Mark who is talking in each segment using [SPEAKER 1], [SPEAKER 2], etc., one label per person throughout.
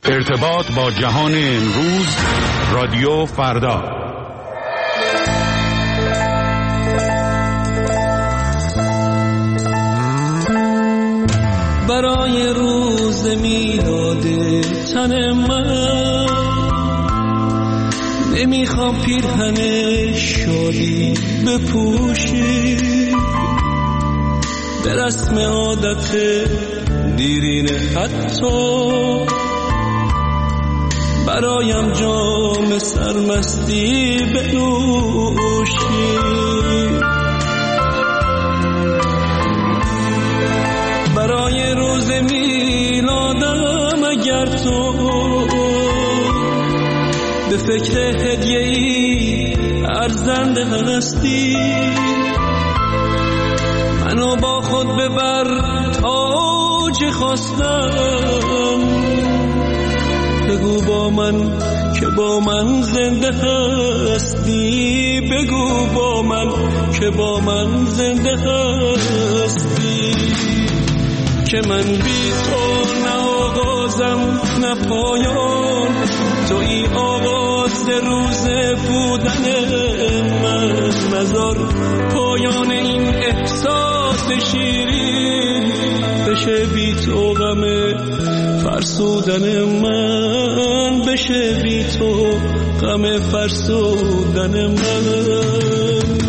[SPEAKER 1] ارتباط با جهان امروز، رادیو فردا.
[SPEAKER 2] برای روز میلاد تن من نمیخوام پیرهن شادی بپوشی، به رسم عادت دیرینه حتی برایم جام سرمستی بنوشی. برای روز میلادم اگر تو به فکر هدیه‌ای ارزنده هستی، منو با خود ببر تاج خواستم، بگو با من که با من زنده هستی، بگو با من که با من زنده هستی. که من بی تو نه آغازم نه پایان، توی آغاز روز بودن من، نذار پایان این احساس شیرین بشه بی تو غم فرسودن من، بشه بی تو غم فرسودن من.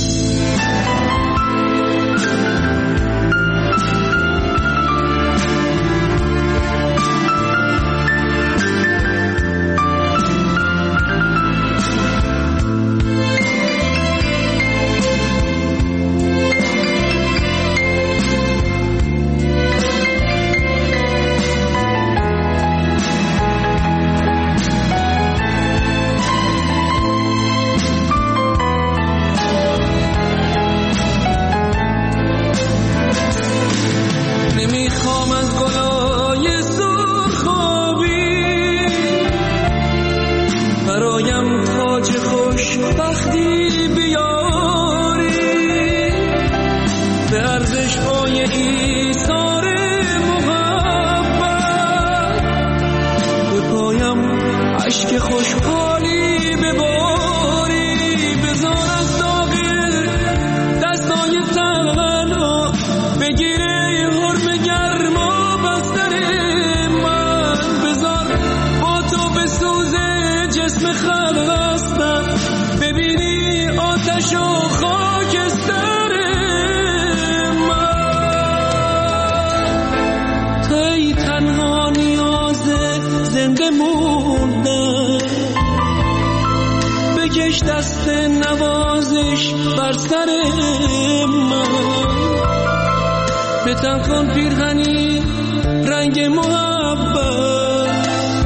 [SPEAKER 2] دست نوازش بر سر من، به تن کن پیرهنی رنگ محبت،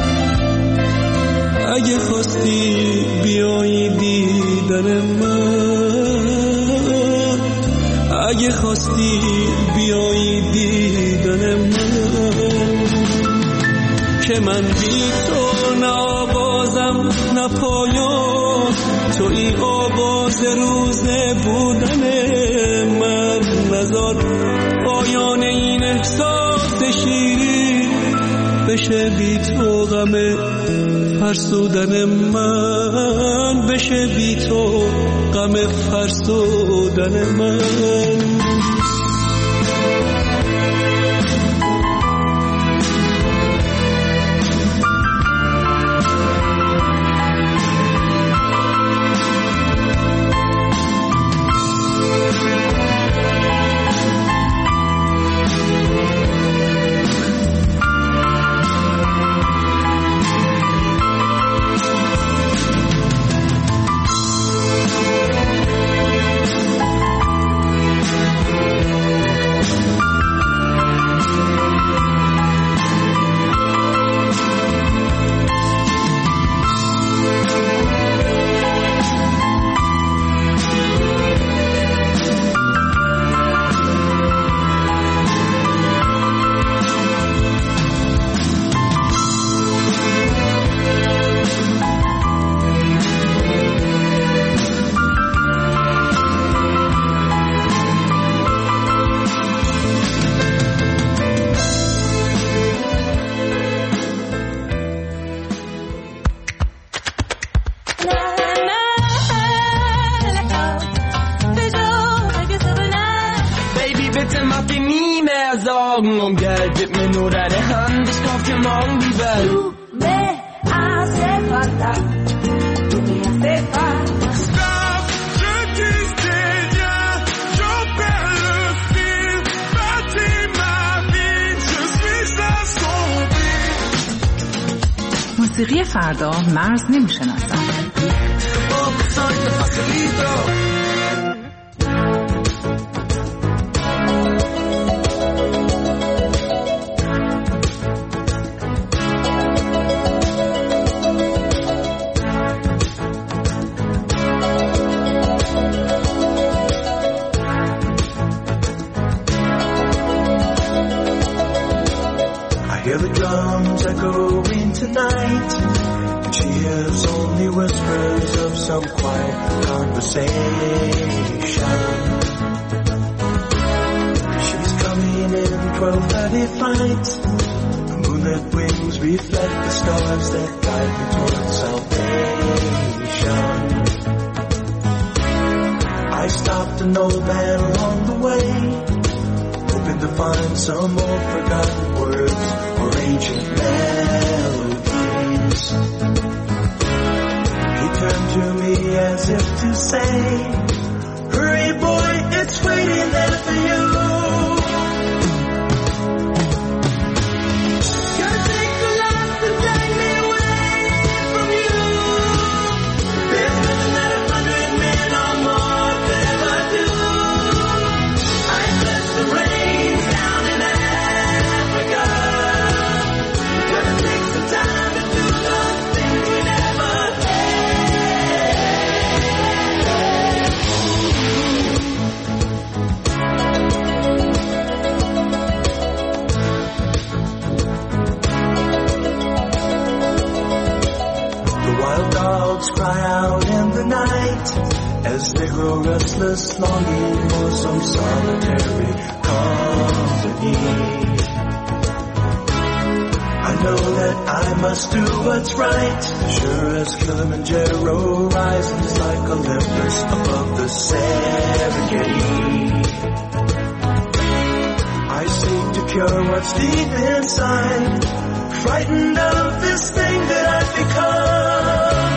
[SPEAKER 2] اگه خواستی بیایی دیدن من، اگه خواستی بیایی دیدن من. که من بی تو نه آغازم نه پایان، توی آغاز روز بودن من، نذار پایان این احساس شیرین بشه بی تو غم فرسودن من، بشه بی تو غم فرسودن من.
[SPEAKER 3] kan det stå för många väl. Du me hace falta. Du me hace falta.
[SPEAKER 4] Stop, je t'istenia, je perds le fil. Bâtis ma vie, je suis assombri.
[SPEAKER 5] موسیقی فردا مرز نمیشناسد.
[SPEAKER 6] Hear the drums echoing tonight, and she hears only whispers of some quiet conversation. She's coming in 12:30 flight. The moonlit wings reflect the stars that guide me towards salvation. I stopped an old man along the way, hoping to find some old forgotten words or ancient melodies. He turned to me as if to say, hurry boy, it's waiting there for you. Gotta take the life to drag me away from you. There's nothing that 100 men or more could ever do. I bless the rains down in Africa. Gonna take some time to do those things we never The wild dogs cry out in the night as they grow restless, longing for some solitary company. I know that I must do what's right, sure as Kilimanjaro rises like Olympus above the Serengeti. I seek to cure what's deep inside, frightened of this thing that I've become.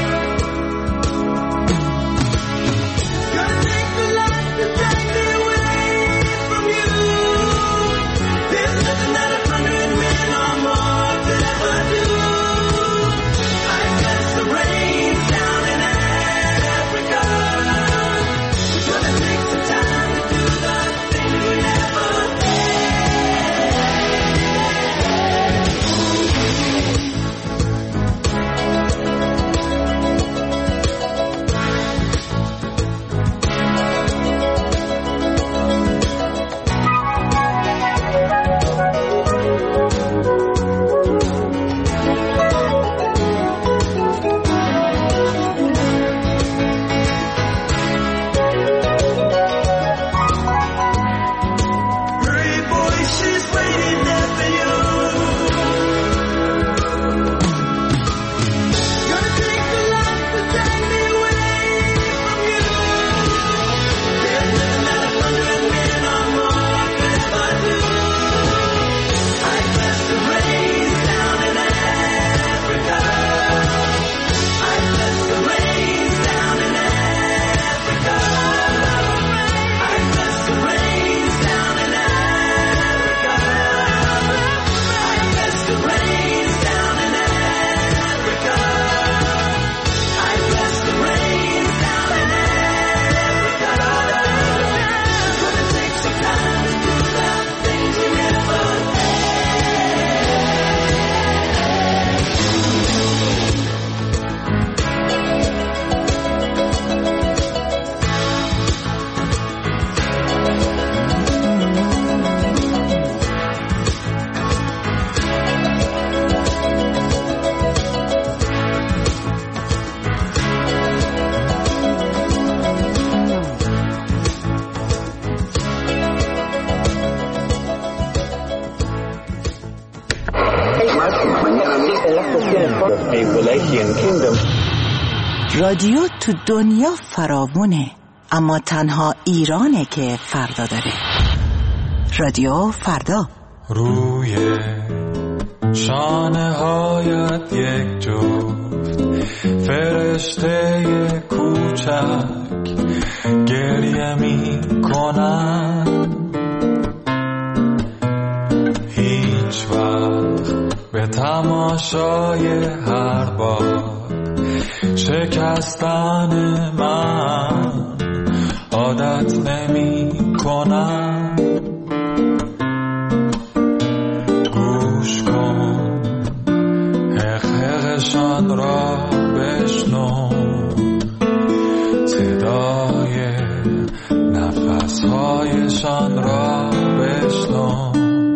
[SPEAKER 6] Gotta take the life to drag me away from you. There's nothing that 100 men or more could ever do. I bless the rains down in Africa. Gonna take some time to do the things we never hurry boy, she's waiting there for you. Gonna take the life to drag me away from you. There's nothing that 100 men or more could ever do. I bless the rains down in Africa. I bless the rains down in Africa. I bless the rains down in Africa. I bless the rains down in Africa. I bless the rains down in Africa. Gonna take some time to do the things we never
[SPEAKER 5] رادیو تو دنیا فراوونه، اما تنها ایرانه که فردا داره. رادیو فردا.
[SPEAKER 7] روی شانه هایت یک جفت فرشته کوچک گریه می کنن، هیچ وقت به تماشای هر بار شکستن من عادت نمی کنم. گوش کن حقشان را بشنو، صدای نفسهایشان را بشنو،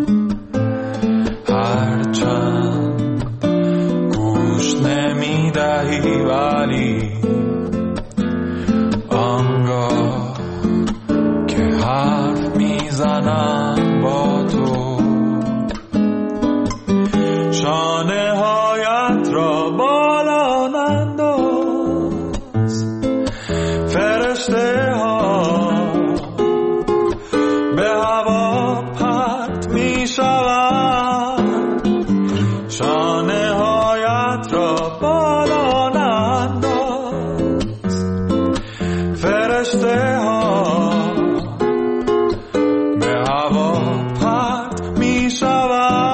[SPEAKER 7] هرچند گوش نمی دهی ولی آنگاه که حرف می زنم با تو، شانه هایت را بالا ننداز، فرشته ها به هوا پرت می شوند، شانه هایت را بالا ننداز، فرشته ها به هوا پرت می شوند.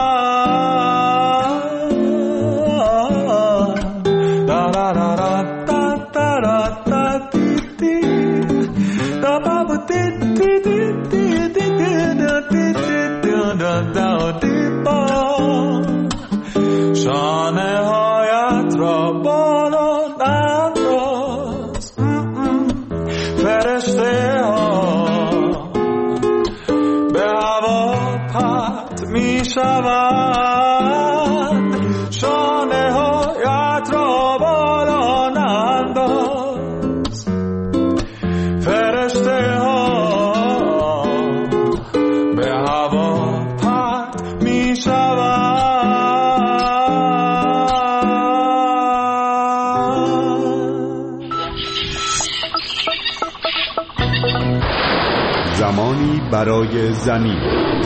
[SPEAKER 7] شانه هایت را بالا ننداز، فرشته ها به هوا پرت می شوند، شانه هایت را بالا ننداز، فرشته ها به هوا پرت می شوند.
[SPEAKER 1] زمانی برای زمین.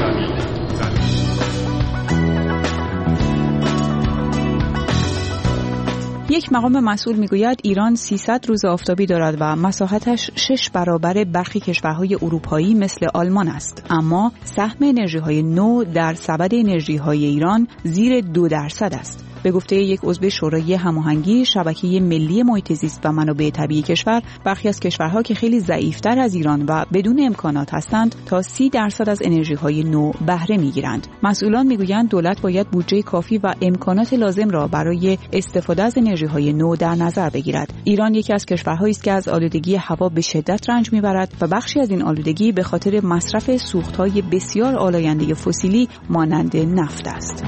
[SPEAKER 5] یک مقام مسئول میگوید ایران 300 روز آفتابی دارد و مساحتش 6 برابر برخی کشورهای اروپایی مثل آلمان است، اما سهم انرژی‌های نو در سبد انرژی‌های ایران زیر 2% است. به گفته یک عضو شورای هماهنگی شبکه ملی محیط زیست و منابع طبیعی کشور، برخی از کشورها که خیلی ضعیف‌تر از ایران و بدون امکانات هستند تا 30% از انرژی‌های نو بهره می‌گیرند. مسئولان می‌گویند دولت باید بودجه کافی و امکانات لازم را برای استفاده از انرژی‌های نو در نظر بگیرد. ایران یکی از کشورهایی است که از آلودگی هوا به شدت رنج می‌برد و بخشی از این آلودگی به خاطر مصرف سوخت‌های بسیار آلاینده فسیلی مانند نفت است.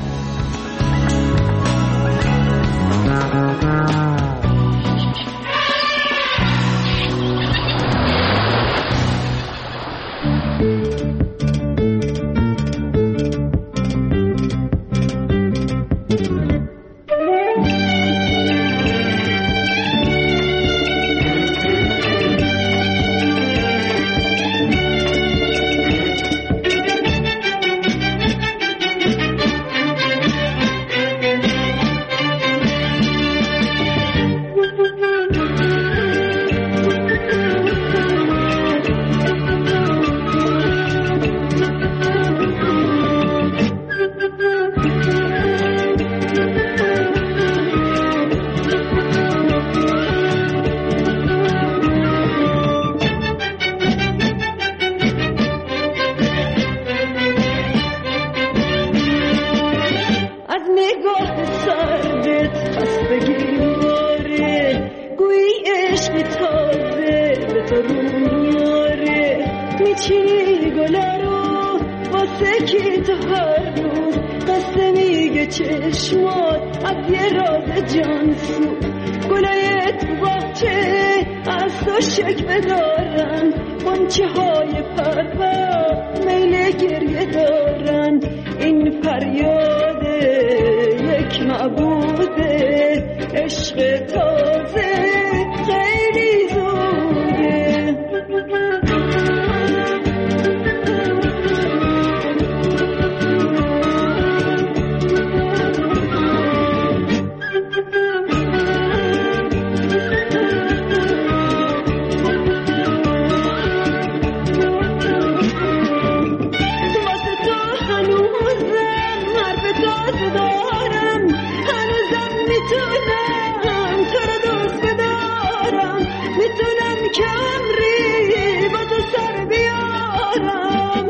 [SPEAKER 3] کمری با تو سر بیارم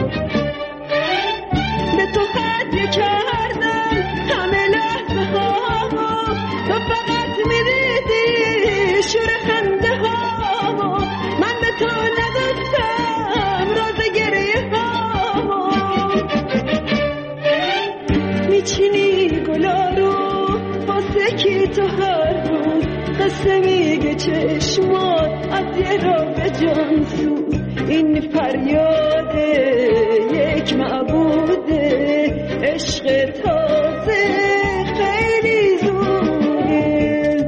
[SPEAKER 3] به تو خطیه کردم همه لحظه هامو تو فقط میدیدی شور خنده هامو من به تو نگفتم راز گریه هامو میچینی گلا رو واسه کی تو هر روز قصه میگه چشمات از یه راه به جان سو این فریاده یک معبوده عشق تازه خیلی زوده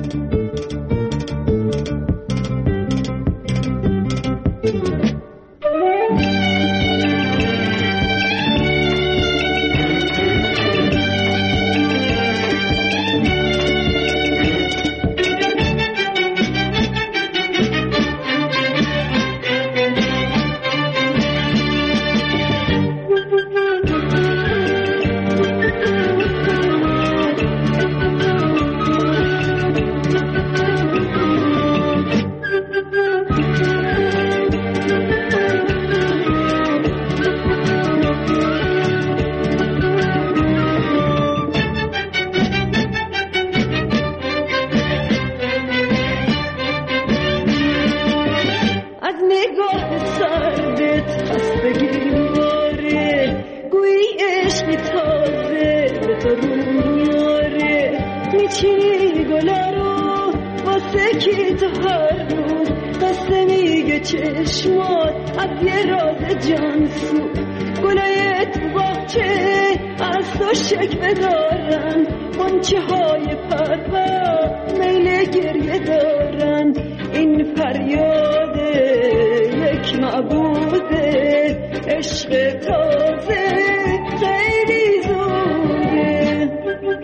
[SPEAKER 3] چشمات از یه راز جانسو گلای تو باغچه از تو شکوه دارن غنچه های پرپر میل گریه دارن این فریاده یک معبوده عشق تازه خیلی زوده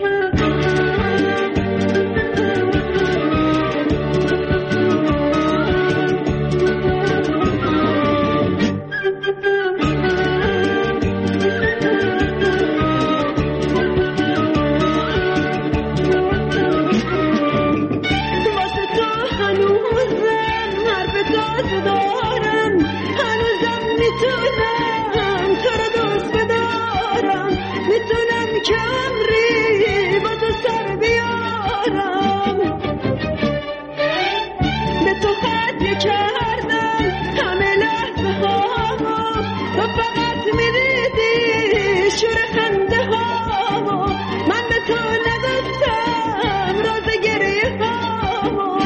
[SPEAKER 3] کمری با تو سر بیارم به تو خطیه کردم همه لحظه هامو تو فقط میدیدی شور خنده هامو من به تو نگفتم راز گریه هامو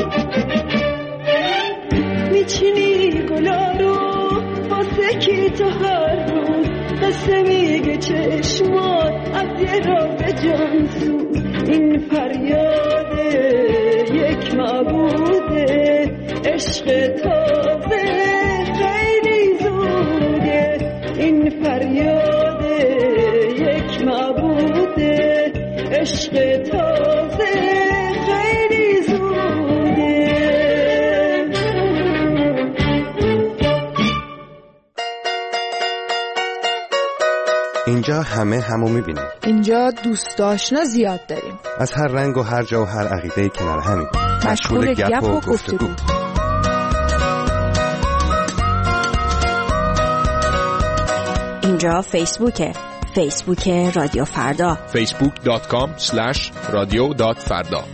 [SPEAKER 3] میچینی گلا رو واسه کی تو هر روز قصه میگه چشمات از یه راه به جان سو این فریاده یک معبوده عشق تازه خیلی زوده این فریاده یک معبوده عشق تازه خیلی زوده.
[SPEAKER 8] اینجا همه همو میبینیم.
[SPEAKER 9] اینجا دوست آشنا زیاد داریم.
[SPEAKER 8] از هر رنگ و هر جا و هر عقیده‌ای کنار همین.
[SPEAKER 9] مشغول گپ و گفتگو.
[SPEAKER 10] اینجا فیسبوک رادیو فردا.
[SPEAKER 11] facebook.com/radio.farda.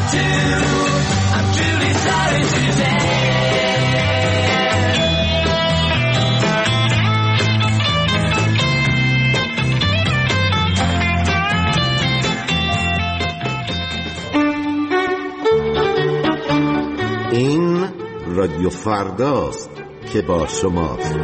[SPEAKER 2] I'm truly sorry today.
[SPEAKER 11] این رادیو فرداست که با شماست.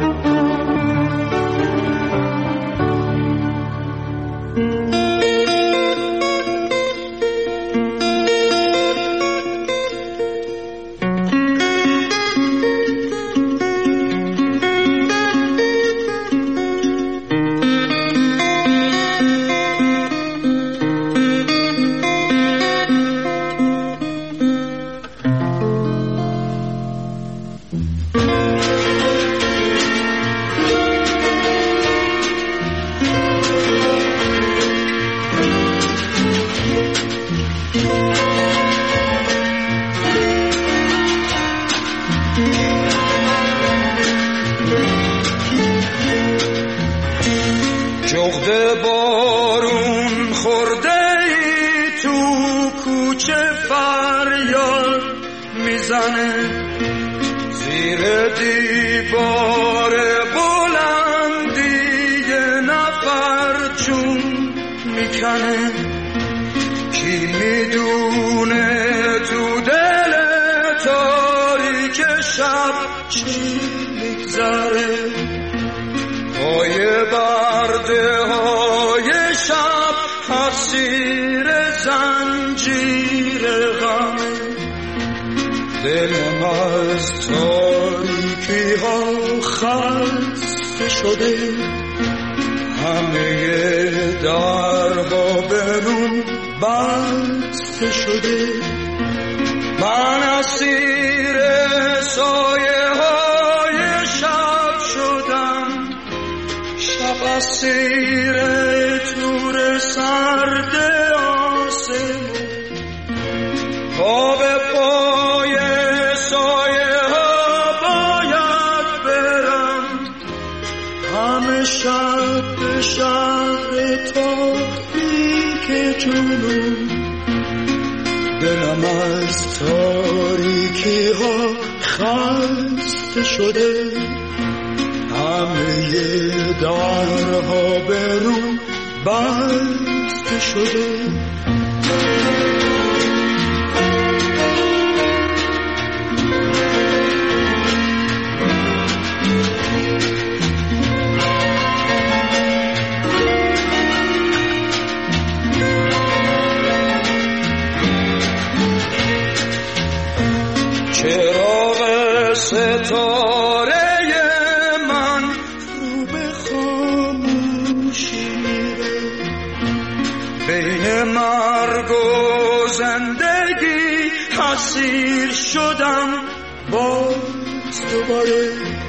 [SPEAKER 7] جغد بارون خورده ای تو کوچه فریاد میزنه، زیر دیوار بلندی یه نفر جون میکنه. کی میدونه تو دل تاریک شب چی میگذره؟ پای برده های شب اسیر زنجیر غم. دلم از تاریکی ها خسته شده، همه درها به روم بسته شده. من اسیر سایه های شب شدم، شب اسیر تور سرد آسمون. پا به پای سایه ها باید برم، همه شب به شهر تاریک جنون. دلم از تاریکی ها خسته شده، همه درها به روم بسته شده. چراغ ستاره من رو به خاموشی میره، بین مرگ و زندگی اسیر شدم باز دوباره.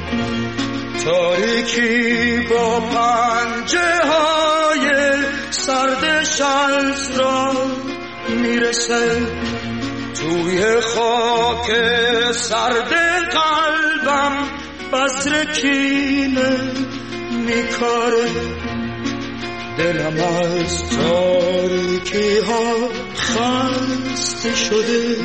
[SPEAKER 7] تاریکی با پنجه های سردش از را میرسه، توی خاک سرد قلبم بذر کینه میکاره. دلم از تاریکی ها خسته شده،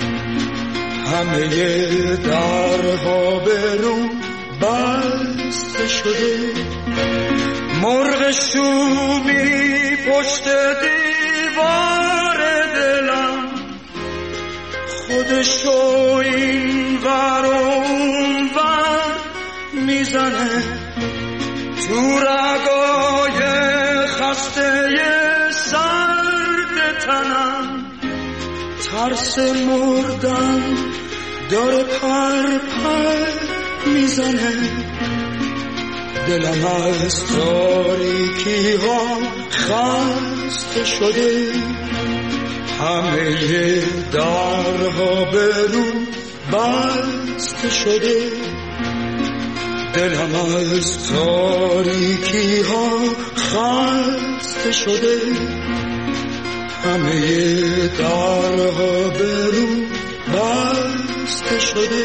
[SPEAKER 7] همه درها به روم بسته شده. مرغ شومی پشت دیوار دلم، خودشو این ور و اون ور میزنه. تو رگای خسته سرد تنم ترس مردن داره پر میزنه. دلم از تاریکی ها خسته شده، همه درها به روم بسته شده. دلم از تاریکی ها خسته شده، همه درها به روم بسته شده.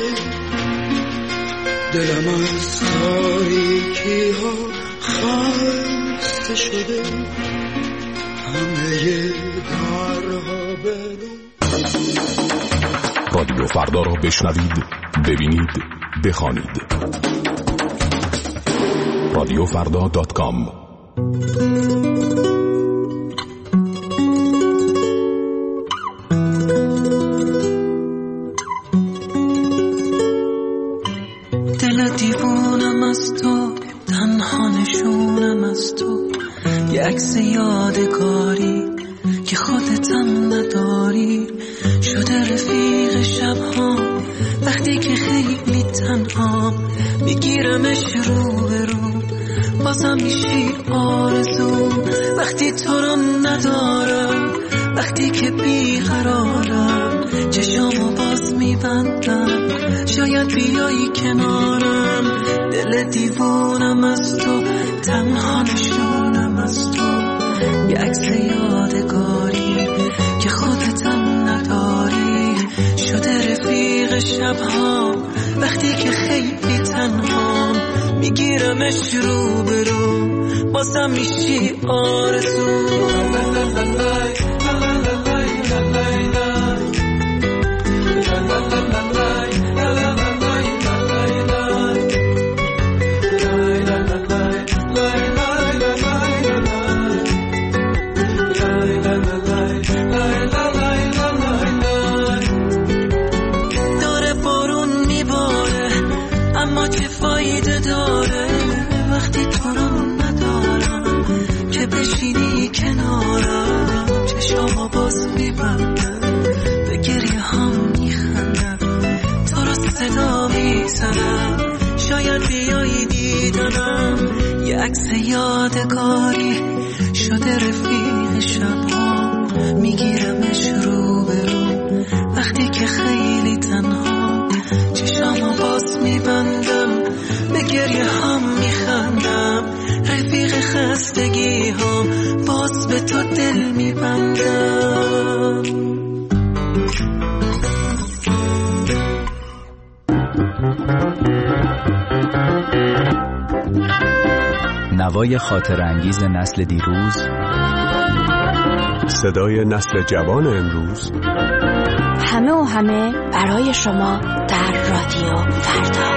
[SPEAKER 7] دلم از تاریکی ها خسته شده، همه درها به روم
[SPEAKER 12] رادیو فردا را بشنوید، ببینید، بخوانید. رادیوفردا.com.
[SPEAKER 13] دل دیوونم از تو، تنها نشونم از تو، یه عکس یادگاری که خودتم نداری، شده رفیق شبها وقتی که خیلی تنها، میگیرمش رو به رو، بازم میشی آرزو وقتی تو رو ندارم، وقتی که بیقرارم چشامو باز میبندم، شاید بیایی کنارم. دل دیوونم از تو، تنها نشونم از تو، یه عکس یادگاری که خودتم نداری، شده رفیق شبها وقتی که خیلی تنها، میگیرمش رو به رو، بازم میشی آرزو. داره بارون میباره اما چه فایده داره وقتی تو رو ندارم، که بشینی کنارم چشامو باز میبندم، به گریه هم میخندم، تو رو صدا میزنم، شاید بیایی دیدنم، یه عکس یادگاری شده رفیق شبها، میگیرمش رو به رو وقتی که خیلی تنها، چشامو باز میبندم، به گریه هم میخندم، رفیق خستگی هم باز به تو دل میبندم.
[SPEAKER 14] نوای خاطر انگیز نسل دیروز،
[SPEAKER 15] صدای نسل جوان امروز،
[SPEAKER 10] همه و همه برای شما در رادیو فردا.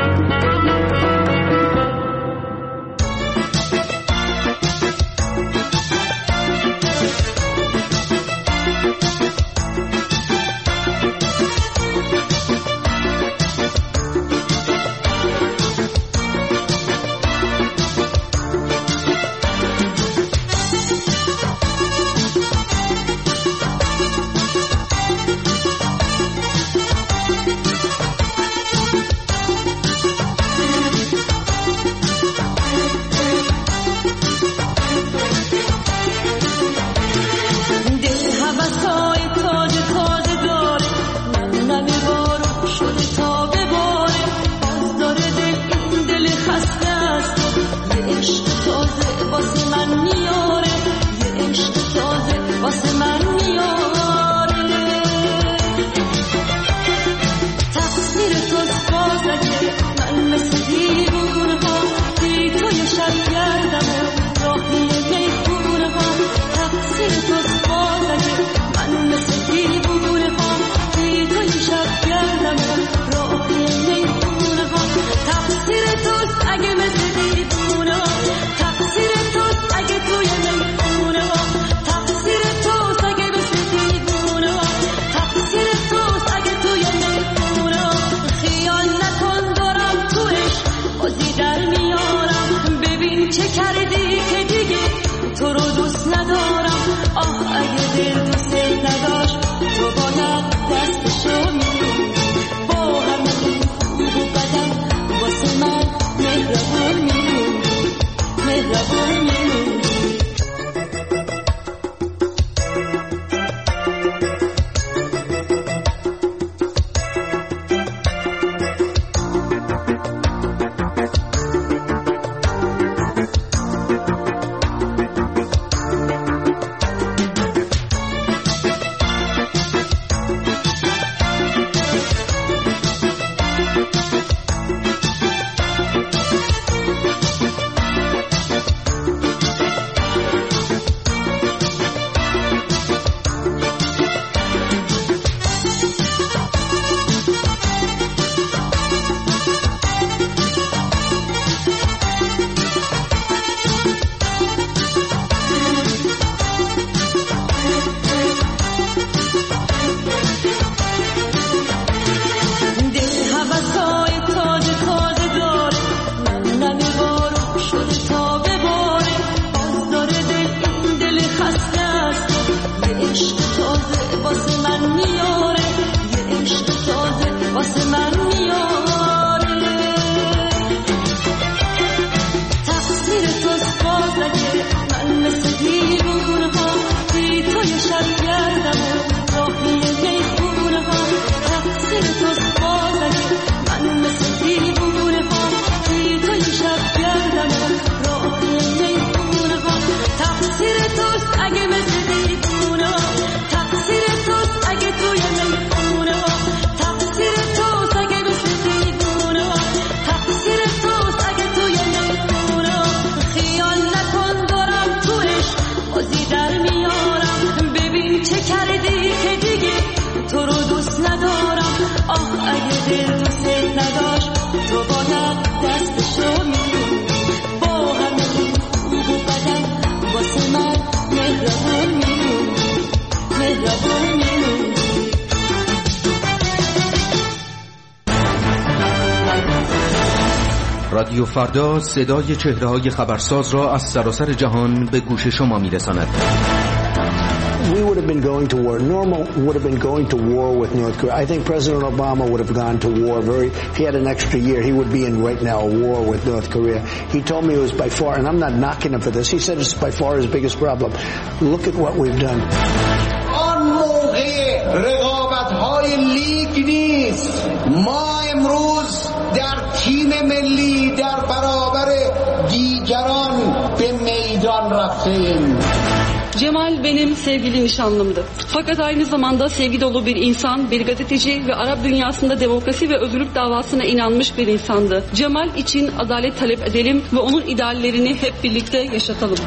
[SPEAKER 16] رادیو فردا صدای چهره‌های خبرساز را از سراسر جهان به گوش شما می‌رساند.
[SPEAKER 17] We would have been going to war. Normal would have been going to war with North Korea. I think President Obama would have gone to war. He had an extra year. He would be in right now a war with North Korea. He told me it was by far, and I'm not knocking him for this. He said it's by far his biggest problem. Look at what we've done.
[SPEAKER 18] آن موقع رقابت‌های لیگ نیست. ما امروز در تیم ملی در برابر دیگران به میدان رفتیم.
[SPEAKER 19] Cemal benim sevgili nişanlımdı. Fakat aynı zamanda sevgi dolu bir insan, bir gazeteci ve Arap dünyasında demokrasi ve özgürlük davasına inanmış bir insandı. Cemal için adalet talep edelim ve onun ideallerini hep birlikte yaşatalım.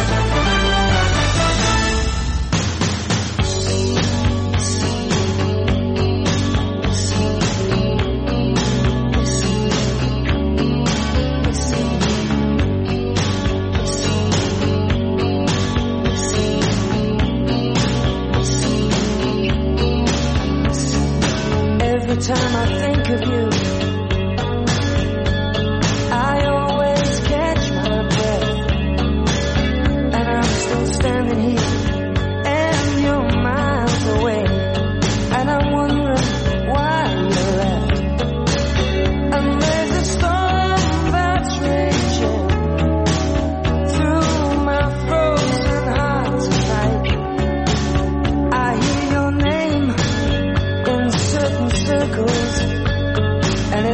[SPEAKER 3] Every time I think of you, I always catch my breath, and I'm still standing here, and you're miles away, and I'm wondering why you left. And there's a storm that's raging through my frozen heart tonight. I hear your name in certain circles, and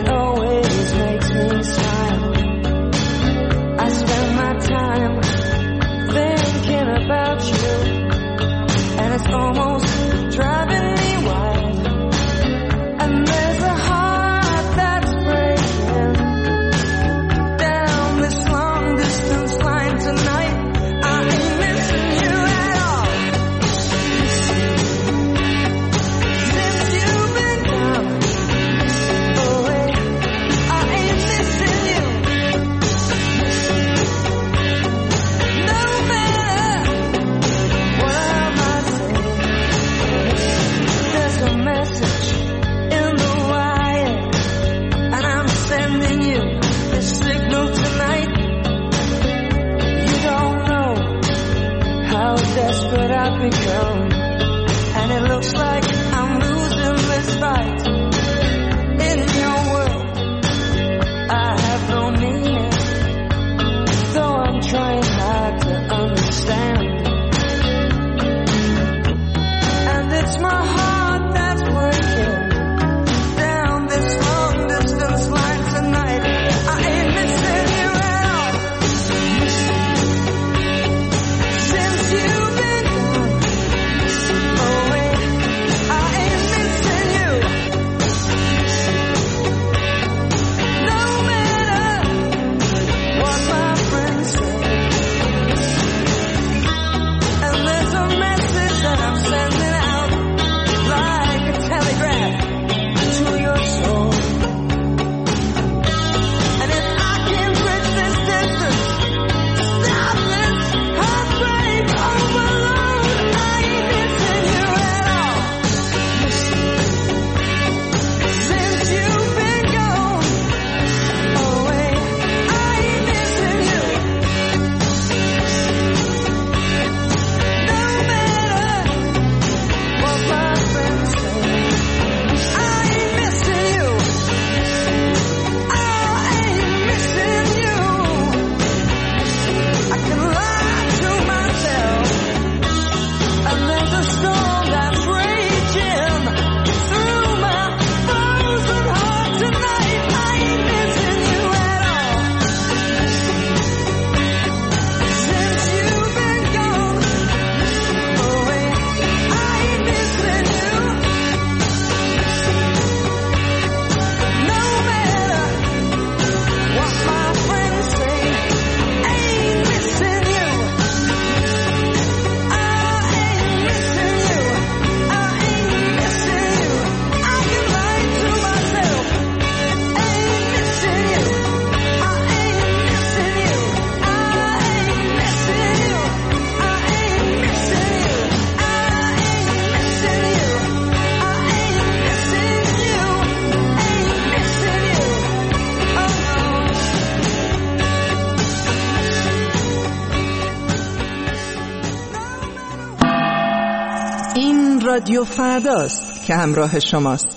[SPEAKER 20] رادیو فرداست که همراه شماست.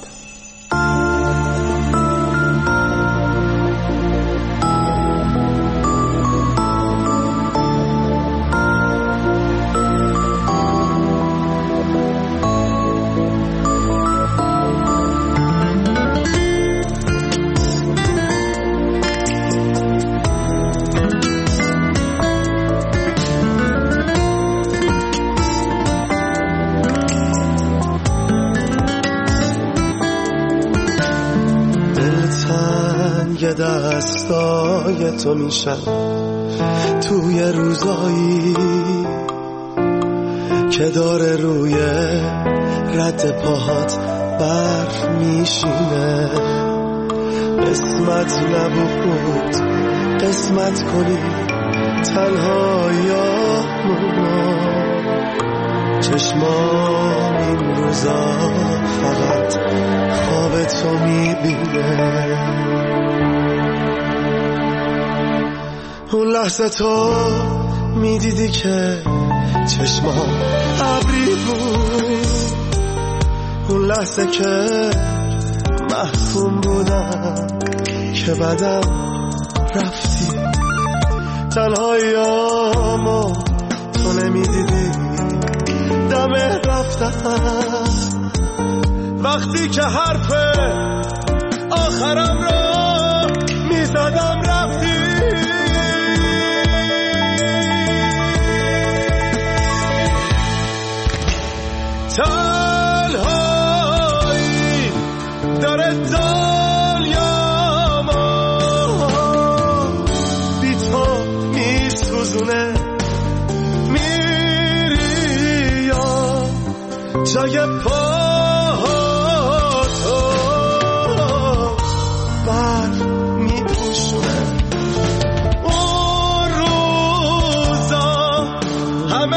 [SPEAKER 7] دستای تو میشن توی روزایی که داره روی رد پاهات برف میشینه. قسمت نبود قسمت کنی تنهاییامونو، چشمام این روزا فقط خواب تو میبینه. اون لحظه تو میدیدی که چشمام ابری بود، اون لحظه که محکوم بودم که بعدم رفتی. تنهاییامو تو نمیدیدی دم رفتم، وقتی که حرف آخرم را میزدم رفتی. تنهایی داره دنیامو بی تو میسوزونه. میری یا جای پاهاتو برف میپوشونه. اون روزا همه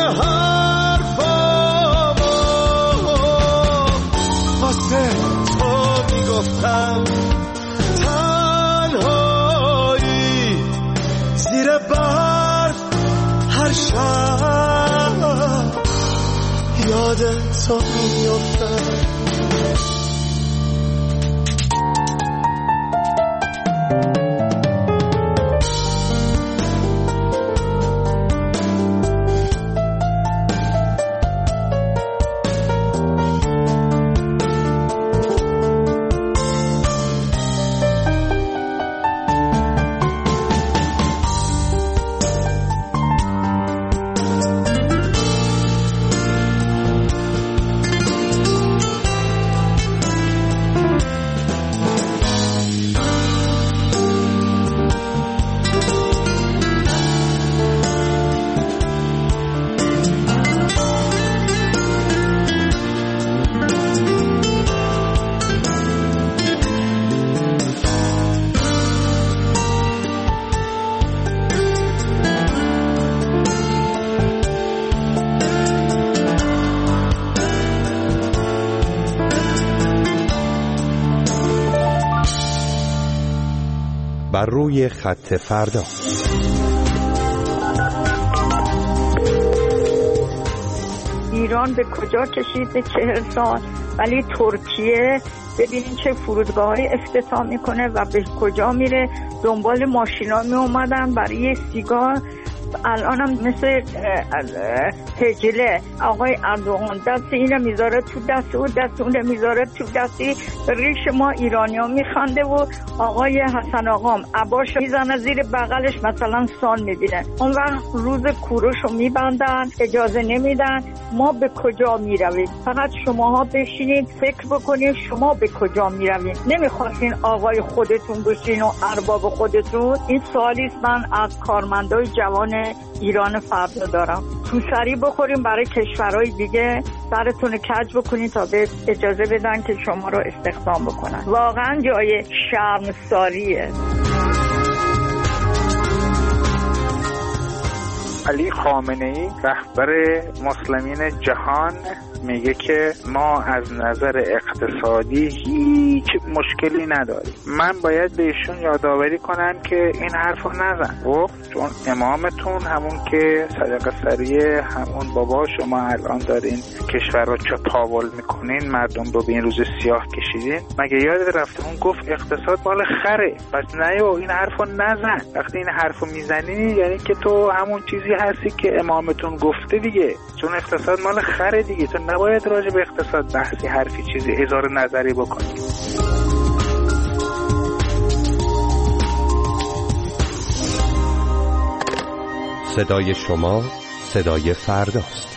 [SPEAKER 7] تنهایی زیر برف هر شب یاد تو میفتم.
[SPEAKER 8] بر روی خط فردا.
[SPEAKER 21] ایران به کجا کشید به 40 سال، ولی ترکیه ببینین چه فرودگاه‌های افتتاح میکنه و به کجا میره. دنبال ماشینا می اومدن برای سیگار. الانم مثل هجله آقای اردوغان دست اینو میذاره تو دست او، دست اونه میذاره تو دستی. ریش ما ایرانی‌ها میخنده و آقای حسن آقام عباش میزنه زیر بغلش مثلا سان میبینه. اون وقت روز کوروشو میبندن، اجازه نمیدن. ما به کجا میرویم؟ فقط شماها بشینید فکر بکنید شما به کجا میروید. نمیخواستین آقای خودتون بشین و ارباب خودتون؟ این سوالی است من از کارمندای جوان ایران فردا دارم. تو سری بخوریم برای کشورهای دیگه، سرتون کج بکنید تا به اجازه بدن که شما رو استخدام بکنن. واقعا جای شرمساریه.
[SPEAKER 22] علی خامنه‌ای رهبر مسلمین جهان
[SPEAKER 4] میگه که ما از نظر اقتصادی هیچ مشکلی نداریم. من باید بهشون یادآوری کنم که این حرفو نزن، چون امامتون همون که صدقه سریه، همون بابا شما الان دارین کشور رو چپاول میکنین، مردم رو به این روز سیاه کشیدین. مگه یاد رفته اون گفت اقتصاد مال خره؟ پس نه این حرفو نزن. وقتی این حرفو میزنی یعنی که تو همون چیزی هستی که امامتون گفته دیگه، چون اقتصاد مال خره دیگه. تو نباید راجع به اقتصاد بحثی حرفی چیزی اظهار نظری بکنی.
[SPEAKER 8] صدای شما صدای فرداست.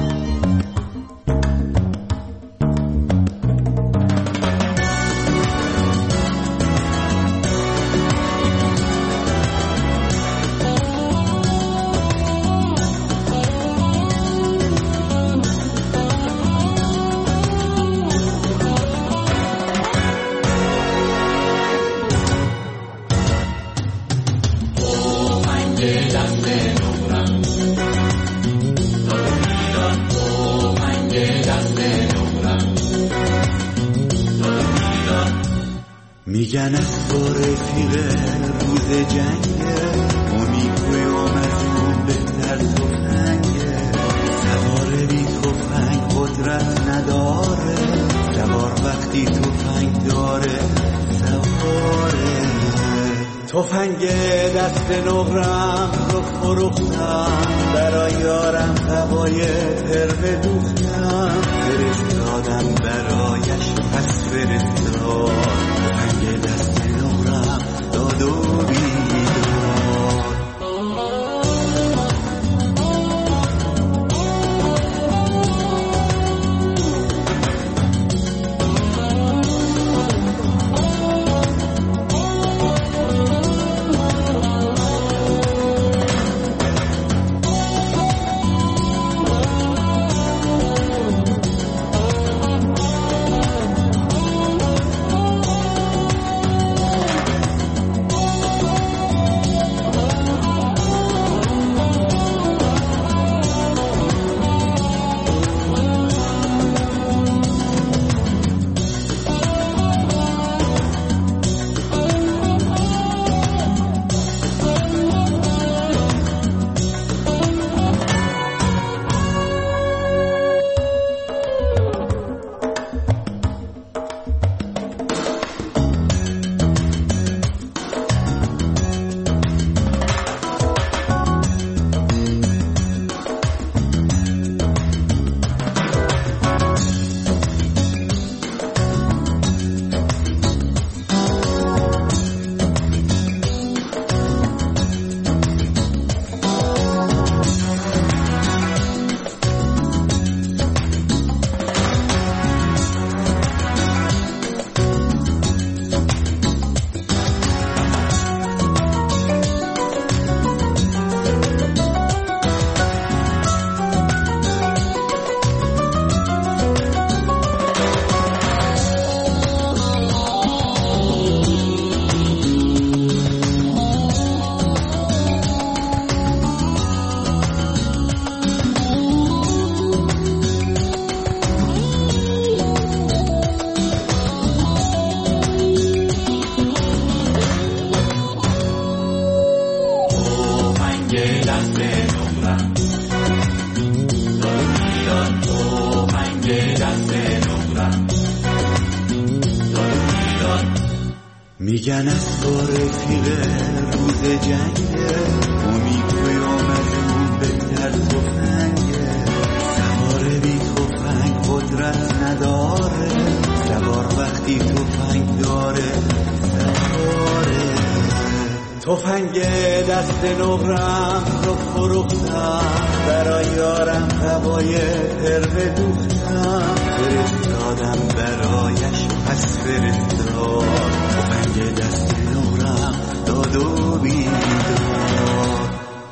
[SPEAKER 22] میگن اخبار رفیق روز جنگه، امید قیامتون بهتر تفنگه، سوار بی تفنگ قدرت نداره، سوار وقتی تفنگ داره سواره. تفنگ دست نقرم رو فروختم، برای یارم هوای ترم دوختم، فرستادم برایش پس فرستاد، تفنگ دست نقرم داد و بیداد. میگن اخبار رفیق روز جنگه، امید قیامتون بهتر تفنگه، سوار بی تفنگ قدرت نداره، سوار وقتی تفنگ داره سواره. تفنگ دست نقرم رو فروختم، برای یارم هوای ترم دوختم، فرستادم برایش پس فرستاد، تفنگ دست نقرم داد و بیداد.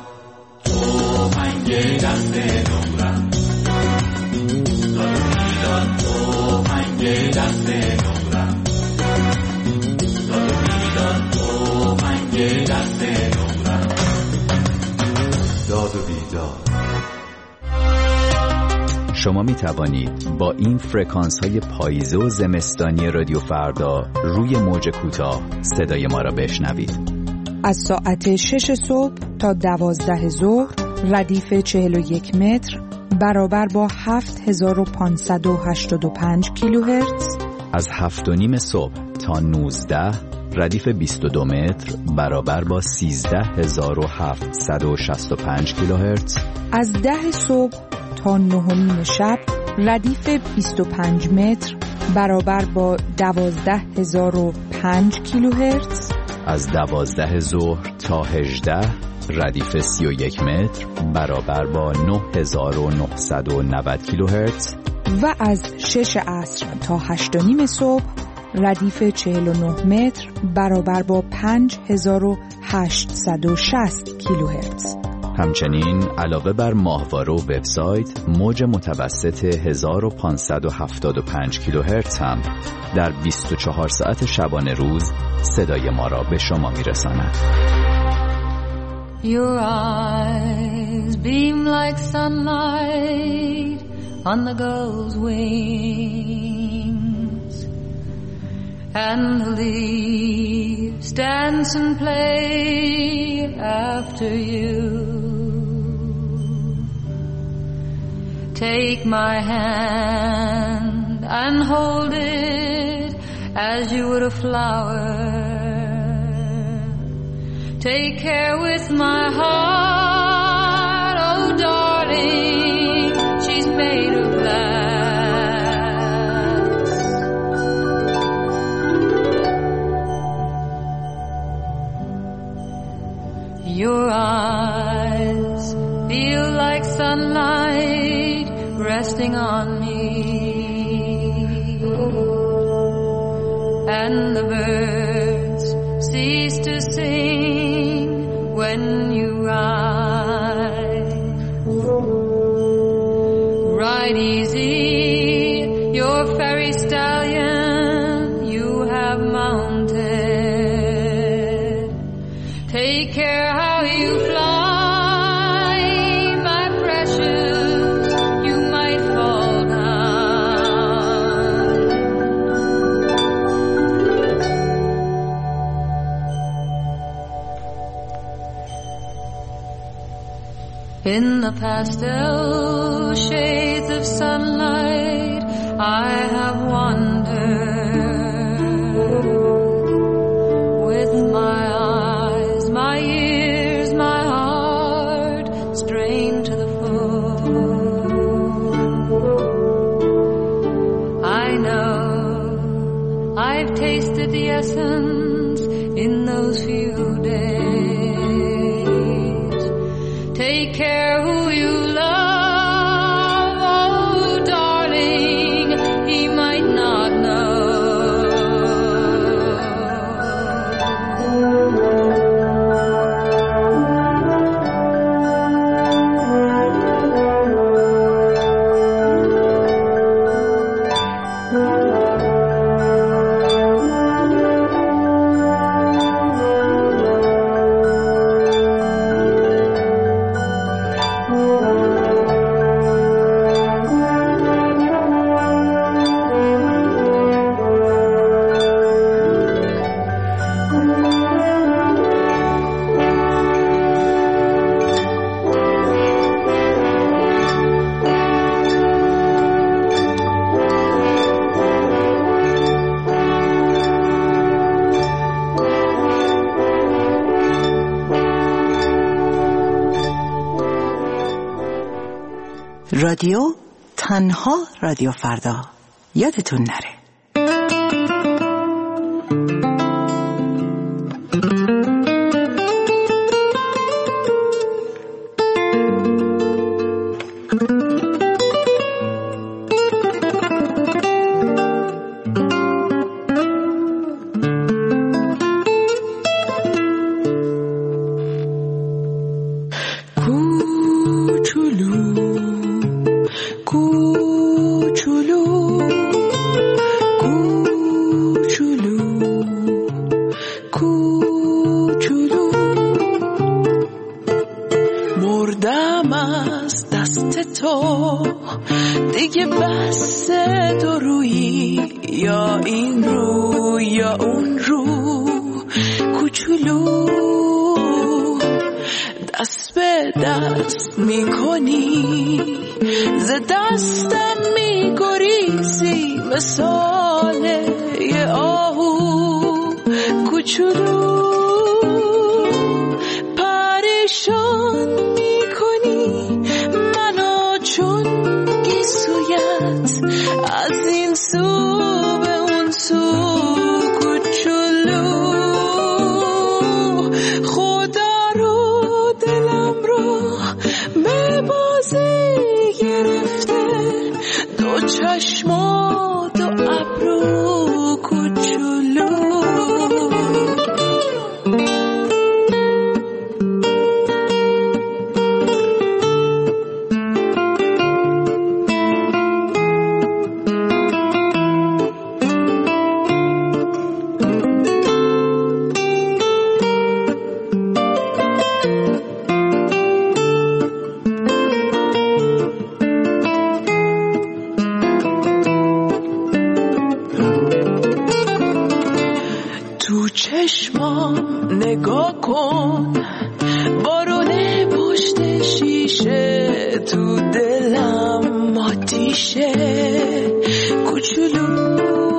[SPEAKER 22] تفنگ دست نقرم داد و بیداد، تفنگ دست نقرم داد و بیداد، تفنگ دست نقرم داد و بیداد.
[SPEAKER 14] شما می توانید با این فرکانس های پاییزه و زمستانی رادیو فردا روی موج کوتاه صدای ما را بشنوید.
[SPEAKER 20] از ساعت 6 صبح تا 12 ظهر ردیف 41 متر برابر با 7585 کیلوهرتز.
[SPEAKER 14] از 7:30 صبح تا 19 ردیف 22 متر برابر با 13765 کیلوهرتز.
[SPEAKER 20] از 10 صبح تا 9 شب ردیف 25 متر برابر با 12005 کیلوهرتز.
[SPEAKER 14] از 12 ظهر تا 18 ردیف 31 متر برابر با 9990 کیلوهرتز.
[SPEAKER 20] و از 6 عصر تا 8:30 صبح ردیف 49 متر برابر با 5860 کیلوهرتز.
[SPEAKER 14] همچنین علاوه بر ماهواره و وبسایت، موج متوسط 1575 کیلوهرتز هم در 24 ساعت شبانه روز صدای ما را به شما میرساند.
[SPEAKER 3] Your eyes beam like sunlight on the gull's wings, and the leaves dance and play after you. Take my hand and hold it as you would a flower. Take care with my heart, oh darling, she's made of glass. Your eyes feel like sunlight resting on me, and the birds cease to sing when you ride. Ride easy, your fairy stallion you have mounted. Take care how you fly, my precious, you might fall down. In the pastel shades of sunlight, I have wandered with my eyes, my ears, my heart strained to the full. I know I've tasted the essence in those few days. Take care who you love, oh darling, he might not know.
[SPEAKER 1] رادیو تنها رادیو فردا، یادتون نره.
[SPEAKER 3] یا اون رو کوچولو دست به دست میکنی ز دستم میگریزی مثال یه آهو کوچولو پریشان میکنی منو چون گیسویت از این سو به اون سو کوچولو خدا رو دلم رو به بازی گرفته دو چشم و دو ابرو کوچولو چشمام نگاه کن بارونه پشت شیشه تو دلم آتیشه کوچولو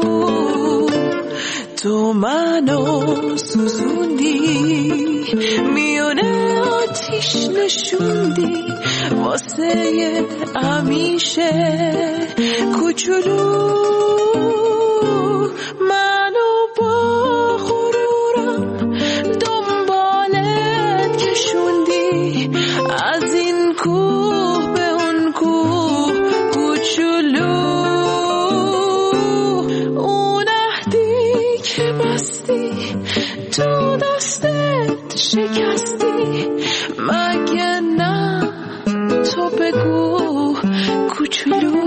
[SPEAKER 3] تو منو سوزوندی میونه آتیش نشوندی واسه همیشه کوچولو منو با دنبالت کشوندی از این کوه به اون کوه کوچولو اون عهدی که بستی تو دستت شکستی مگه نه تو بگو کوچولو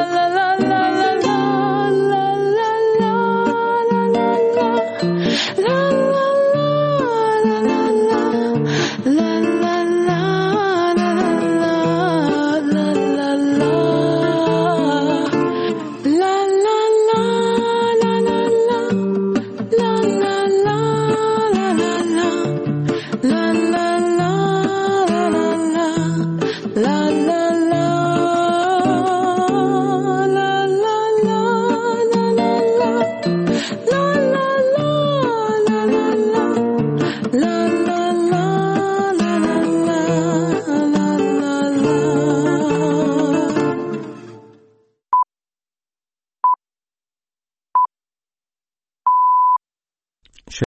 [SPEAKER 3] la